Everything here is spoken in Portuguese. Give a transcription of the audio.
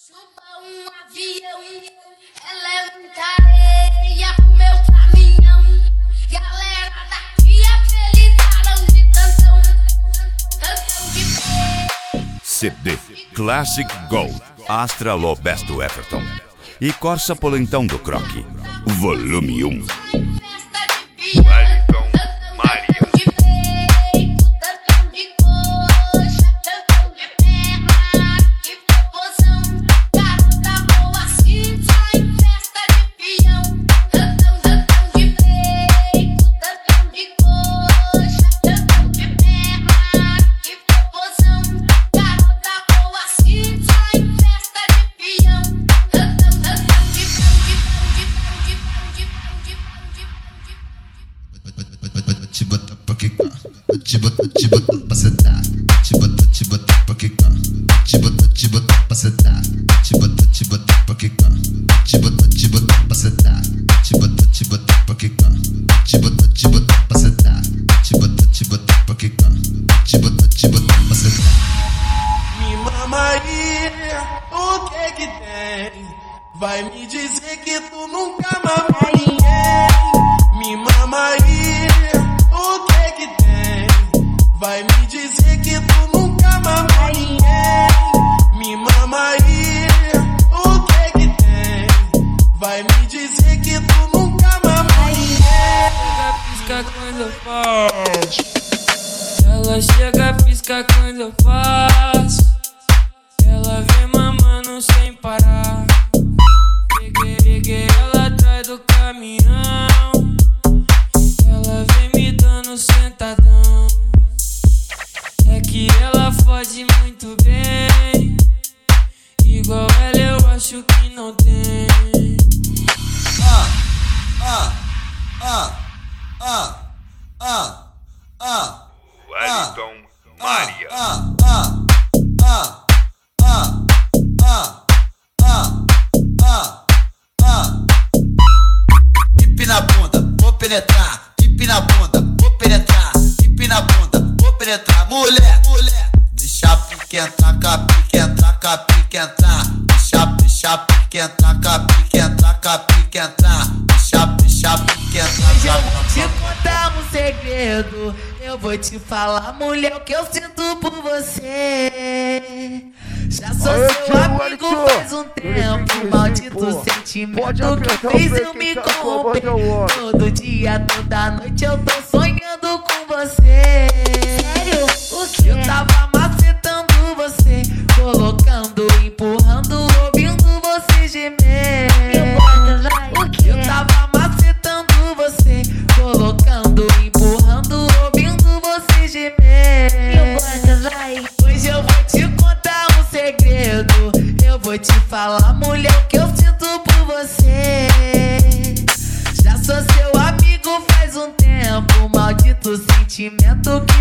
Suba um avião, eleva muita areia pro meu caminhão. Galera daqui apelidaram de tantão, tantão de pé. CD Classic Gold, Astra Lobesto Everton e Corsa Polentão do Croque, volume 1. Te botar pra sentar, te botar pra quicar, te botar pra sentar, te botar pra quicar, te botar pra sentar, te botar pra quicar, te botar pra sentar, te botar pra quicar, te botar pra sentar. Me mama aí, o que tem? Vai me dizer que tu nunca mamou ninguém. Me mama aí, o que tem? Vai me dizer que tu nunca mamou ninguém. Me mama aí, o que tem? Vai me dizer que tu nunca mamou ninguém. Pisca quando eu faço. Ela chega, pisca quando eu faço. Ela vem mamando sem parar. Peguei ela atrás do caminhão. Ela vem me dando sentadão. É que ela fode muito bem. Igual ela eu acho que não tem. Wellington Maria. Hip na bunda, vou penetrar. Hip na bunda, vou penetrar. Hip na bunda, vou penetrar. Mulher, deixa a pique entrar, pique entrar, pique entrar. Deixa a pique entrar, pique entrar, pique entrar. Deixa a pique entrar. Hoje eu vou te contar um segredo. Eu vou te falar, mulher, o que eu sinto por você. Já sou seu amigo faz um tempo. Maldito sentimento que fez eu me corromper. Todo dia, toda noite eu tô sonhando com você. Sério? O que? Eu tava macetando você, colocando, empurrando, ouvindo você gemer. O que? Eu tava macetando você, colocando, empurrando, ouvindo você gemer. Hoje eu vou te contar um segredo. Eu vou te falar, mulher, o que eu sinto por você. Já sou seu amigo faz um tempo. Maldito sentimento